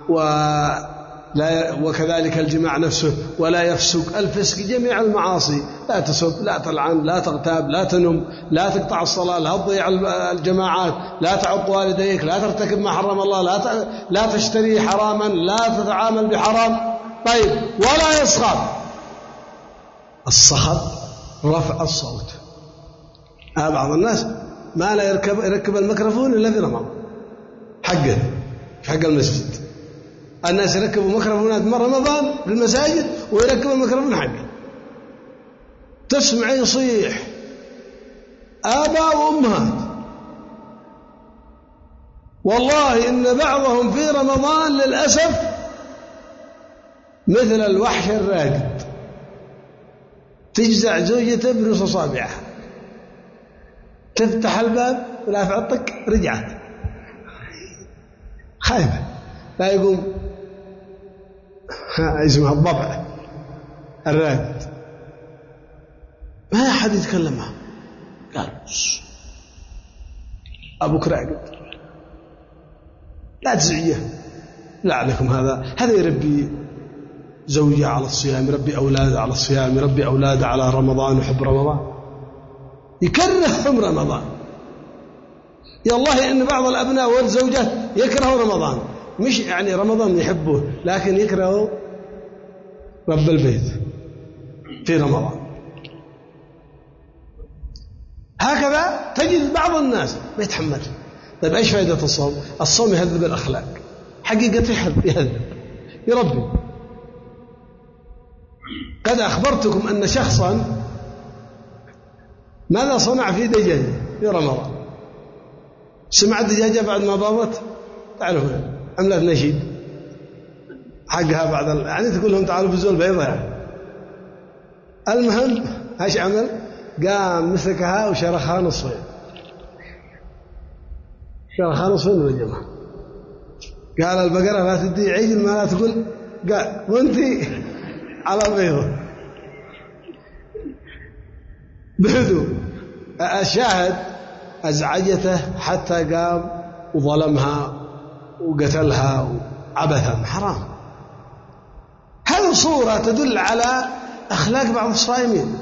وكذلك الجماع نفسه. ولا يفسق الفسق جميع المعاصي، لا تسب، لا تلعن، لا تغتاب، لا تنم، لا تقطع الصلاة، لا تضيع الجماعات، لا تعق والديك، لا ترتكب ما حرم الله، لا تشتري حراما، لا تتعامل بحرام. طيب ولا يصخب. الصخب رفع الصوت. بعض الناس ما لا يركب الميكروفون إلا في رمضان، حقه في حق المسجد. الناس يركبوا ميكروفونات من رمضان في المساجد ويركبوا الميكروفون حقه، تسمع يصيح آباء وأمهات. والله إن بعضهم في رمضان للأسف مثل الوحش الراقد، تجزع زوجته بنص أصابعها، تفتح الباب ولا تعطك رجعت خايفة، لا يقوم. اسمها الضبع الراقد، ما أحد يتكلم معه. قال أبوك راقد لا تزعيه، لا عليكم. هذا يربي زوجة على الصيام، يربي أولاده على الصيام، يربي أولاده على رمضان وحب رمضان، يكرههم رمضان. يا الله إن بعض الأبناء والزوجات يكرهوا رمضان، مش يعني رمضان يحبوه، لكن يكرهوا رب البيت في رمضان. هكذا تجد بعض الناس ما يتحمل. طيب ايش فائدة الصوم؟ الصوم يهذب الأخلاق، حقيقة يهذب، يربي. قد أخبرتكم أن شخصا ماذا صنع في دجاجة في رمضان؟ سمع الدجاجة بعد ما ضابط تعرفون عملت نشيد حقها بعد يعني تقول لهم تعالوا في الزول بيضة يعني. المهم ايش عمل؟ قام مسكها وشرخها نصفين. شرخها نصفين يا جماعة. قال البقرة لا تدي عجل ما لا تقول قال وانتي على البيضة بهدوء. الشاهد أزعجته حتى قام وظلمها وقتلها وعبثا حرام. هذه صورة تدل على أخلاق بعض الصائمين.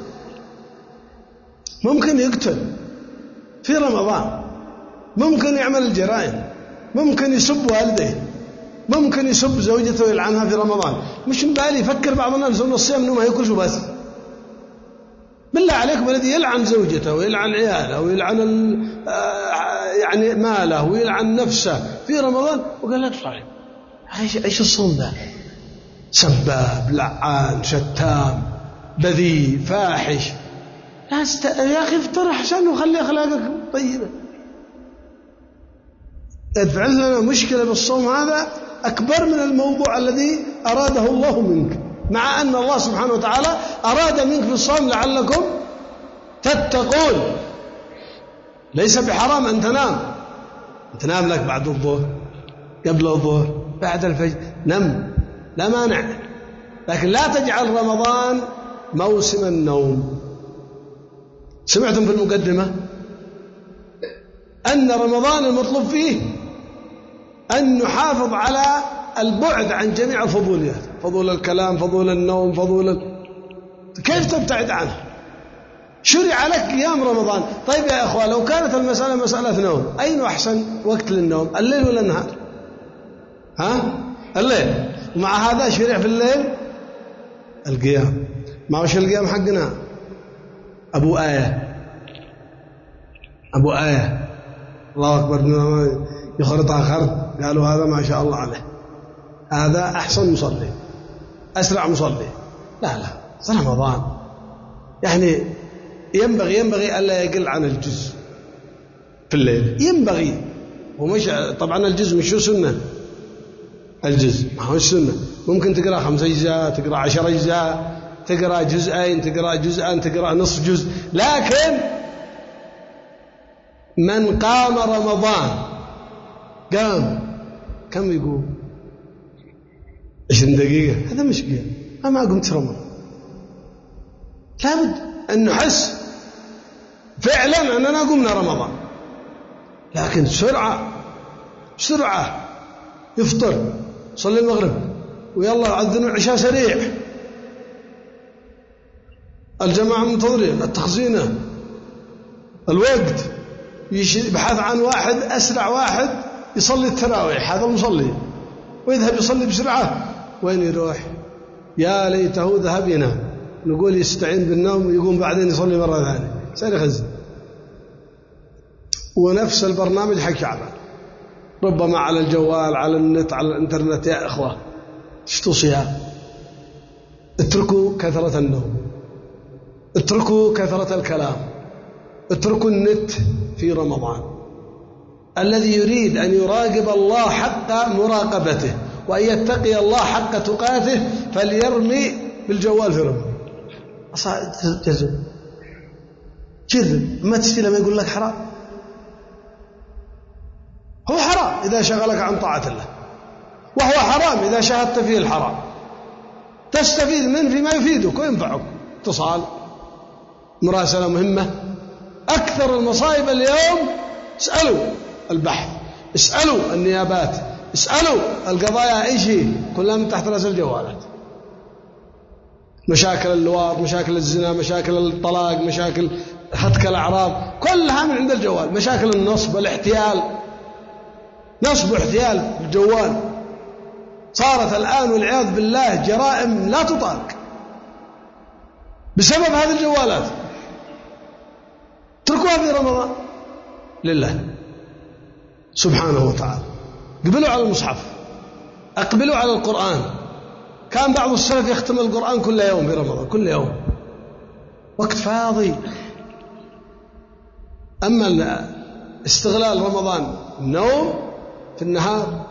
ممكن يقتل في رمضان، ممكن يعمل الجرائم، ممكن يسب والديه، ممكن يسب زوجته ويلعنها في رمضان. مش بالي يفكر بعض الناس يقول الصيام انه ما ياكلش بس. بالله عليكم الذي يلعن زوجته ويلعن عياله ويلعن يعني ماله ويلعن نفسه في رمضان وقال لك صايم. ايش الصوم ذا؟ سباب، لعان، شتام، بذيء، فاحش. يا اخي افطر احسن وخلي اخلاقك طيبه. ادفع لنا مشكله بالصوم هذا اكبر من الموضوع الذي اراده الله منك، مع ان الله سبحانه وتعالى اراد منك في الصوم لعلكم تتقون. ليس بحرام ان تنام لك بعد الظهر، قبل الظهر، بعد الفجر، نم لا مانع، لكن لا تجعل رمضان موسم النوم. سمعتم في المقدمة أن رمضان المطلوب فيه أن نحافظ على البعد عن جميع الفضوليات، فضول الكلام، فضول النوم، كيف تبتعد عنه؟ شرع لك قيام رمضان. طيب يا أخوة، لو كانت المسألة مسألة نوم، أين أحسن وقت للنوم؟ الليل ولا النهار؟ الليل. ومع هذا شرع في الليل القيام. ما وش القيام حقنا؟ أبو آية الله أكبر، يخرطها خرط، قالوا هذا ما شاء الله عليه، هذا أحسن مصلي، أسرع مصلي. لا رمضان يعني ينبغي ألا يقل عن الجزء في الليل، ينبغي. ومش طبعا الجزء مش سنة، الجزء ما هو السنة. ممكن تقرأ 5 أجزاء، تقرأ 10 أجزاء، تقرأ جزئين، تقرأ جزءان، تقرأ نصف جزء. لكن من قام رمضان كم يقوم؟ 20 دقيقة، هذا مش قيام. ما قمت رمضان. لابد أن نحس فعلا أننا قمنا رمضان، لكن سرعة يفطر، صلي المغرب، ويلا عذنوا العشاء سريع، الجماعة منتظرين، التخزينة، الوقت، يبحث عن واحد أسرع واحد يصلي التراويح، هذا المصلي، ويذهب يصلي بسرعة. وين يروح؟ يا ليته ذهب ينام، نقول يستعين بالنوم ويقوم بعدين يصلي مرة ثانية، سير يخزن. ونفس البرنامج حق شعبان، ربما على الجوال، على النت، على الانترنت. يا إخوة ايش توصيها؟ اتركوا كثرة النوم، اتركوا كثرة الكلام، اتركوا النت في رمضان. الذي يريد أن يراقب الله حق مراقبته وأن يتقي الله حق تقاته فليرمي بالجوال في رمضان. جرب ما تشتي لما يقول لك حرام. هو حرام إذا شغلك عن طاعة الله، وهو حرام إذا شاهدت فيه الحرام. تستفيد منه فيما يفيدك وينفعك، اتصال، مراسلة مهمة. أكثر المصائب اليوم اسألوا البحث، اسألوا النيابات، اسألوا القضايا، أي شيء كلها من تحت رأس الجوالات. مشاكل اللواط، مشاكل الزنا، مشاكل الطلاق، مشاكل هتك الأعراض، كلها من عند الجوال. مشاكل النصب والاحتيال، نصب واحتيال بالجوال. صارت الآن والعياذ بالله جرائم لا تطاق بسبب هذه الجوالات. اتركوها في رمضان لله سبحانه وتعالى. اقبلوا على المصحف، اقبلوا على القرآن. كان بعض السلف يختم القرآن كل يوم في رمضان، كل يوم، وقت فاضي. أما استغلال رمضان النوم في النهار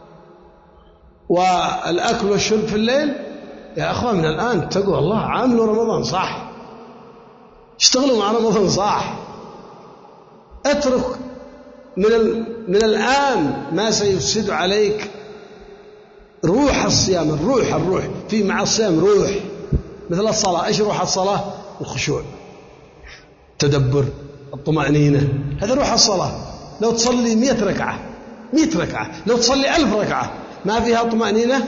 والأكل والشرب في الليل، يا أخوان من الآن اتقوا الله، عاملوا رمضان صح، اشتغلوا مع رمضان صح، اترك من الآن ما سيفسد عليك روح الصيام. الروح في مع الصيام روح، مثل الصلاة. ايش روح الصلاة؟ الخشوع، التدبر، الطمأنينة، هذا روح الصلاة. لو تصلي 100 ركعة، لو تصلي 1000 ركعة ما فيها طمأنينة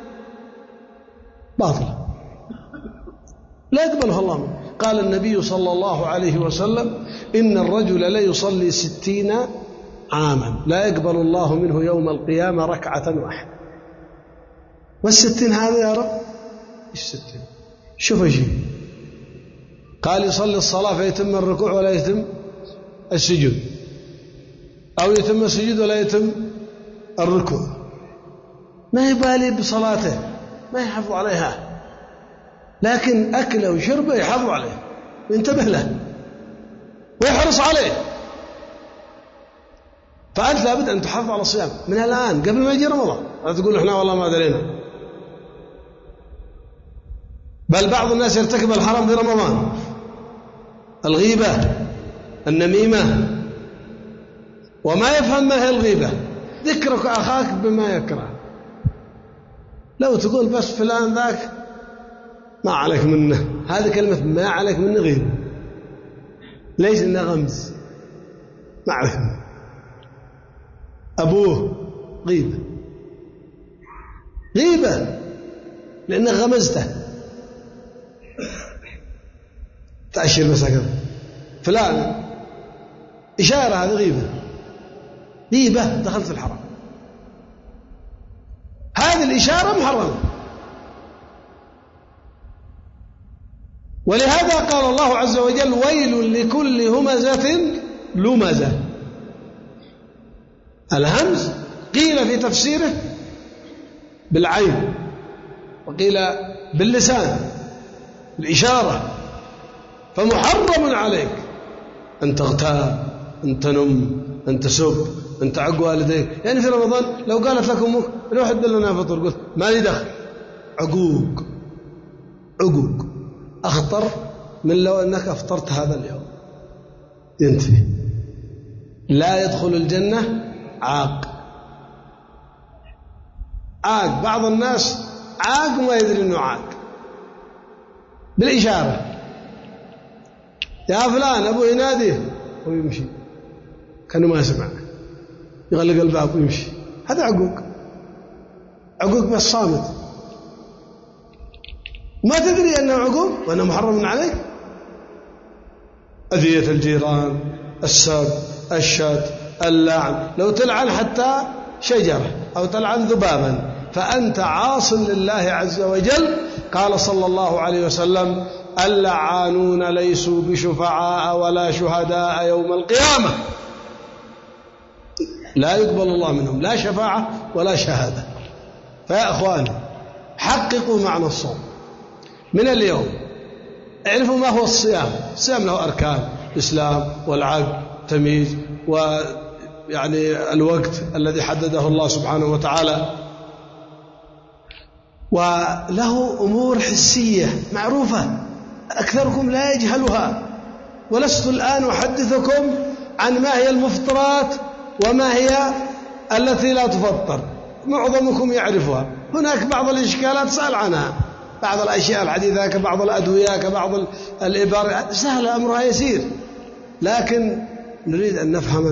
باطلة، لا يقبلها الله منه. قال النبي صلى الله عليه وسلم: إن الرجل لا يصلي 60 عاما لا يقبل الله منه يوم القيامة ركعة واحدة. والستين هذا يا رب إيش 60؟ شوف ايش قال: يصلي الصلاة فيتم الركوع ولا يتم السجود، أو يتم السجود ولا يتم الركوع، ما يبالي بصلاته، ما يحافظ عليها، لكن أكله وشربه يحافظ عليه وينتبه له ويحرص عليه. فأنت لابد أن تحافظ على الصيام من الآن قبل ما يجي رمضان. لا تقول إحنا والله ما درينا. بل بعض الناس يرتكب الحرام في رمضان: الغيبة، النميمة، وما يفهم ما هي الغيبة، ذكرك أخاك بما يكره. لو تقول بس فلان ذاك ما عليك منه، هذه كلمة ما عليك منه غيبة، ليس إنه غمز، ما عليك منه. أبوه غيبة لأنه غمزته، تأشير بس هكذا فلان، إشارة، هذه غيبة دخلت في الحرام. هذه الإشارة محرمة. ولهذا قال الله عز وجل: ويل لكل همزة لمزة. الهمز قيل في تفسيره بالعين، وقيل باللسان، الإشارة. فمحرم عليك أن تغتاب، أن تنم، أن تسب، أن تعق والديك. يعني في رمضان لو قالت لك أمك: روح ادلنا فطر، قلت ما لي دخل. عقوق أخطر من لو أنك أفطرت هذا اليوم. ينتهي. لا يدخل الجنة عاق. بعض الناس عاق وما يدري أنه عاق، بالإشارة: يا فلان، أبوه يناديه ويمشي كأنه ما يسمع، يغلق الباب ويمشي. هذا عقوق بس صامت، ما تدري أنه عقوق وأنه محرم عليك. أذية الجيران، السب، الشتم، اللعن، لو تلعن حتى شجرة أو تلعن ذبابا فأنت عاص لله عز وجل. قال صلى الله عليه وسلم: اللعانون ليسوا بشفعاء ولا شهداء يوم القيامة. لا يقبل الله منهم لا شفاعة ولا شهادة. فيا أخواني، حققوا معنى الصوم من اليوم. اعرفوا ما هو الصيام. الصيام له أركان: الإسلام والعقل، التمييز، ويعني الوقت الذي حدده الله سبحانه وتعالى، وله أمور حسية معروفة أكثركم لا يجهلها. ولست الآن أحدثكم عن ما هي المفطرات وما هي التي لا تفطر، معظمكم يعرفها. هناك بعض الإشكالات سأل عنها، بعض الأشياء الحديثة كبعض الأدوية كبعض الإبر، سهل أمرها يسير، لكن نريد أن نفهم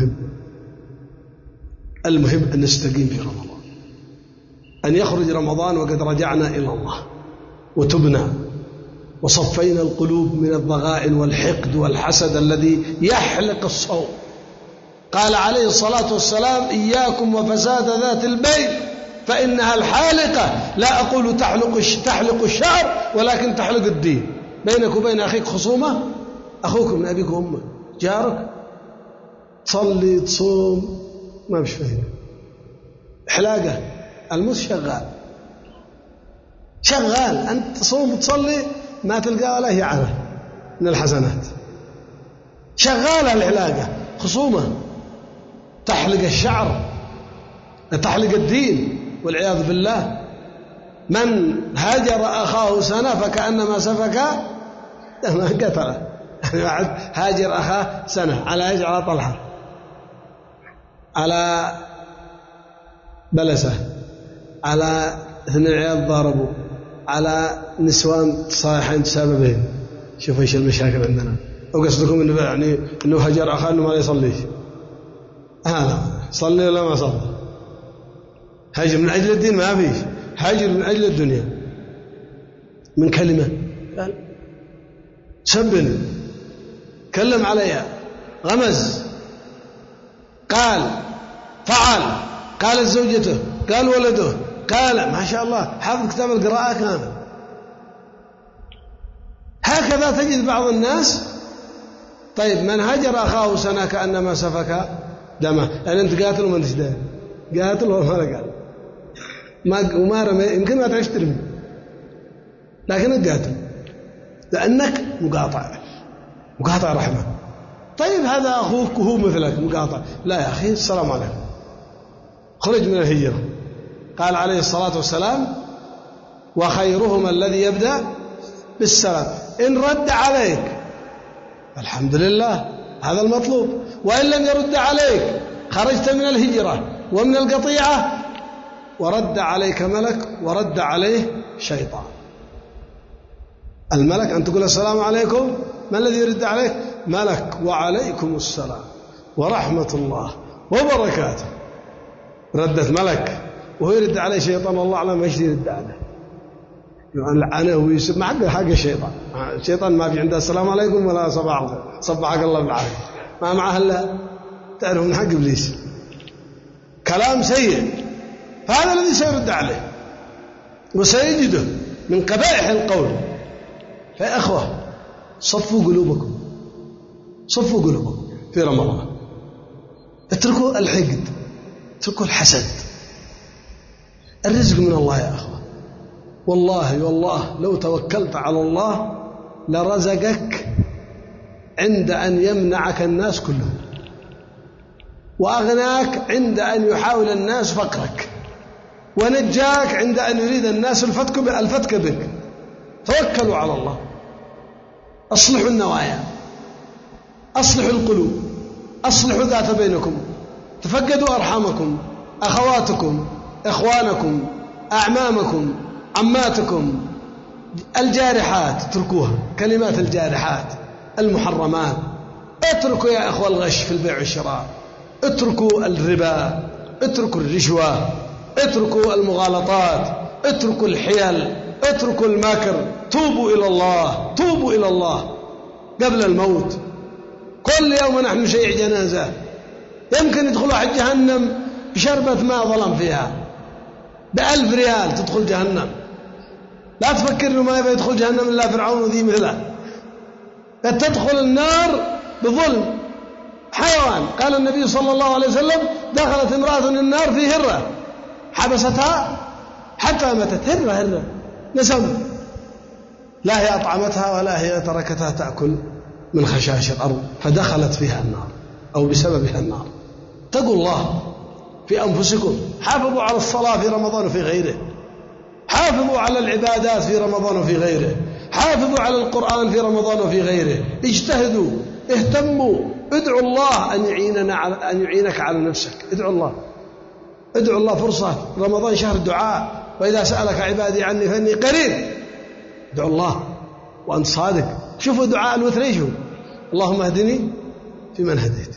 المهم أن نستقيم في رمضان، أن يخرج رمضان وقد رجعنا إلى الله وتبنا وصفينا القلوب من الضغائن والحقد والحسد الذي يحلق الصوم. قال عليه الصلاة والسلام: إياكم وفساد ذات البين فإنها الحالقة. لا أقول تحلق الشعر، ولكن تحلق الدين. بينك وبين أخيك خصومة، أخوك من أبيك وأمك، جارك، تصلي تصوم ما مش فاهم، حلاقة المس شغال، أنت تصوم وتصلي ما تلقى ولا هي عارف من الحسنات، شغالة العلاقة، خصومة، تحلق الشعر، تحلق الدين والعياذ بالله. من هاجر أخاه سنة فكأنما سفك ما قتله. هاجر أخاه سنة على إيش؟ على طلحة، على بلسة، على 2 عيال ضاربوا، على نسوان صايحين تسببين. شوفوا ايش المشاكل عندنا. وقصدكم انه يعني انه هجر اخاه انه ما يصليش؟ صلي ولا ما صلي؟ هجر من اجل الدين ما فيش، هجر من اجل الدنيا. من كلمة قال سبني، كلم عليها، غمز، قال، فعل، قالت زوجته، قال ولده، قال ما شاء الله حافظ كتاب القراءة كامل. هكذا تجد بعض الناس. طيب من هجر أخاه سنة كأنما سفك دمه، يعني أنت قاتل وما أنتش داري، قاتل وما قال وما رمي، يمكن ما تعيش ترمي لكنك قاتل لأنك مقاطع رحمة. طيب هذا أخوك وهو مثلك مقاطع، لا يا أخي السلام عليكم، خرج من الهجرة. قال عليه الصلاة والسلام وخيرهما الذي يبدأ بالسلام. إن رد عليك الحمد لله، هذا المطلوب. وإن لم يرد عليك خرجت من الهجرة ومن القطيعة، ورد عليك ملك ورد عليه شيطان. الملك أن تقول السلام عليكم، ما الذي يرد عليك؟ ملك، وعليكم السلام ورحمة الله وبركاته. ردت ملك وهو يرد عليه شيطان، الله أعلم ايش يرد عليه، يلعنه ويسب مع حق الشيطان ما في عنده السلام عليكم ولا صبحك الله بالعافية، ما معه الا تعرف من حق ابليس كلام سيء. فهذا الذي سيرد عليه وسيجده من قبائح القول. فيا أخوة صفوا قلوبكم في رمضان. اتركوا الحقد، اتركوا الحسد. الرزق من الله يا أخوة، والله لو توكلت على الله لرزقك عند أن يمنعك الناس كلهم، وأغناك عند أن يحاول الناس فقرك، ونجاك عند أن يريد الناس الفتك بك. توكلوا على الله، أصلحوا النوايا، أصلحوا القلوب، أصلحوا ذات بينكم، تفقدوا أرحامكم، أخواتكم، إخوانكم، أعمامكم، عماتكم، الجارحات اتركوها، كلمات الجارحات، المحرمات. اتركوا يا إخوة الغش في البيع والشراء، اتركوا الربا، اتركوا الرشوة، اتركوا المغالطات، اتركوا الحيل، اتركوا المكر. توبوا إلى الله قبل الموت. كل يوم نحن نشيع جنازة، يمكن يدخل واحد جهنم بشربة ماء ظلم فيها ب1000 ريال تدخل جهنم. لا تفكر إنه ما يبغى يدخل جهنم إلا فرعون وذي مثله. تدخل النار بظلم حيوان. قال النبي صلى الله عليه وسلم دخلت امرأة النار في هرة حبستها حتى ماتت. هرة نسم، لا هي أطعمتها ولا هي تركتها تأكل من خشاش الأرض، فدخلت فيها النار أو بسببها النار. اتقوا الله في أنفسكم، حافظوا على الصلاة في رمضان وفي غيره، حافظوا على العبادات في رمضان وفي غيره، حافظوا على القرآن في رمضان وفي غيره، اجتهدوا، اهتموا، ادعوا الله أن يعينك على نفسك. ادعوا الله فرصة. رمضان شهر الدعاء، وإذا سألك عبادي عني فإني قريب. ادعوا الله وأنت صادق. شوفوا دعاء الوتر ايش هو؟ اللهم اهدني فيمن هديت،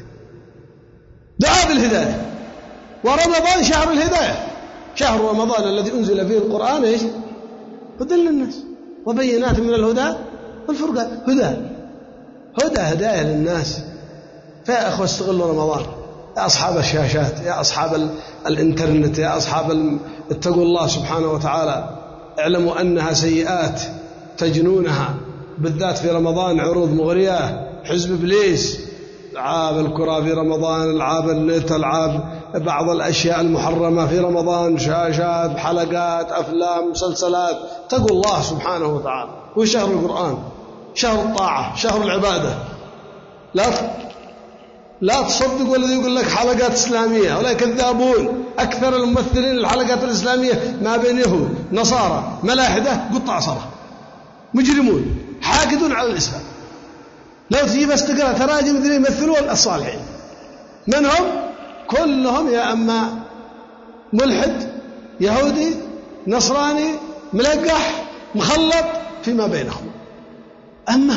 دعاء بالهداية. ورمضان شهر الهداية، شهر رمضان الذي أنزل فيه القرآن ايش؟ هدى للناس وبينات من الهدى والفرقان. هداية للناس. فيا أخوة استغلوا رمضان، يا أصحاب الشاشات، يا أصحاب الإنترنت، يا أصحاب اتقوا الله سبحانه وتعالى. اعلموا أنها سيئات تجنونها، بالذات في رمضان. عروض مغرية، حزب إبليس، ألعاب الكرة في رمضان، ألعاب النت، ألعاب بعض الأشياء المحرمة في رمضان، شاشات، حلقات، أفلام، مسلسلات. اتقوا الله سبحانه وتعالى. وشهر القرآن، شهر الطاعة، شهر العبادة. لا لا تصدقوا الذي يقول لك حلقات إسلامية، ولا كذابون. أكثر الممثلين الحلقات الإسلامية ما بين يهود نصارى ملاحدة قطع صلاة، مجرمون حاقدون على الإسلام. لو تجيب استقرأ تراجم الذين يمثلون الصالحين من هم؟ كلهم يا أما ملحد يهودي نصراني ملقح مخلط فيما بينهم. أما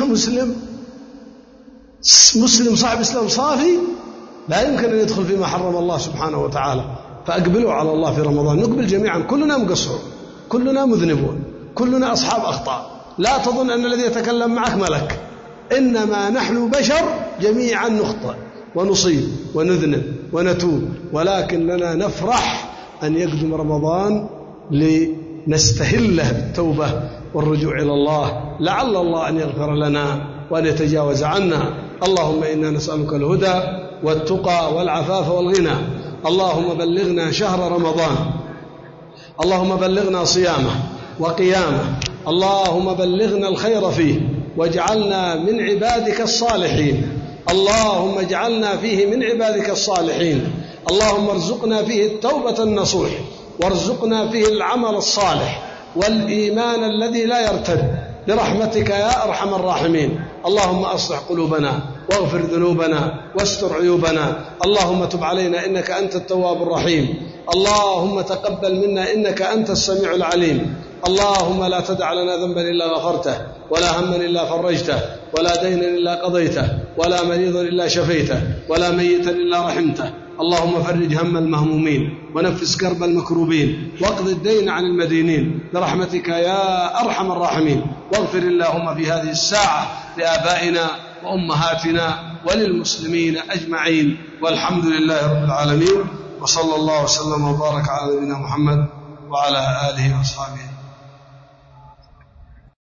مسلم صاحب إسلام صافي لا يمكن أن يدخل فيما حرم الله سبحانه وتعالى. فأقبلوا على الله في رمضان، نقبل جميعا، كلنا مقصرون، كلنا مذنبون، كلنا أصحاب أخطاء. لا تظن أن الذي يتكلم معك ملك، إنما نحن بشر جميعا نخطئ ونصيب ونذنب ونتوب، ولكننا نفرح أن يقدم رمضان لنستهله بالتوبة والرجوع إلى الله، لعل الله أن يغفر لنا وأن يتجاوز عنا. اللهم إنا نسألك الهدى والتقى والعفاف والغنى. اللهم بلغنا شهر رمضان، اللهم بلغنا صيامه وقيامه، اللهم بلغنا الخير فيه واجعلنا من عبادك الصالحين. اللهم اجعلنا فيه من عبادك الصالحين. اللهم ارزقنا فيه التوبة النصوح، وارزقنا فيه العمل الصالح والإيمان الذي لا يرتد برحمتك يا أرحم الراحمين. اللهم أصلح قلوبنا واغفر ذنوبنا واستر عيوبنا. اللهم تب علينا إنك أنت التواب الرحيم. اللهم تقبل منا إنك أنت السميع العليم. اللهم لا تدع لنا ذنبا إلا غفرته، ولا هما إلا فرجته، ولا دينا إلا قضيته، ولا مريضا إلا شفيته، ولا ميتا إلا رحمته. اللهم فرج هم المهمومين ونفس كرب المكروبين واقض الدين عن المدينين برحمتك يا أرحم الراحمين. واغفر اللهم في هذه الساعة لآبائنا وأمهاتنا وللمسلمين أجمعين، والحمد لله رب العالمين، وصلى الله وسلم وبارك على نبينا محمد وعلى آله وأصحابه.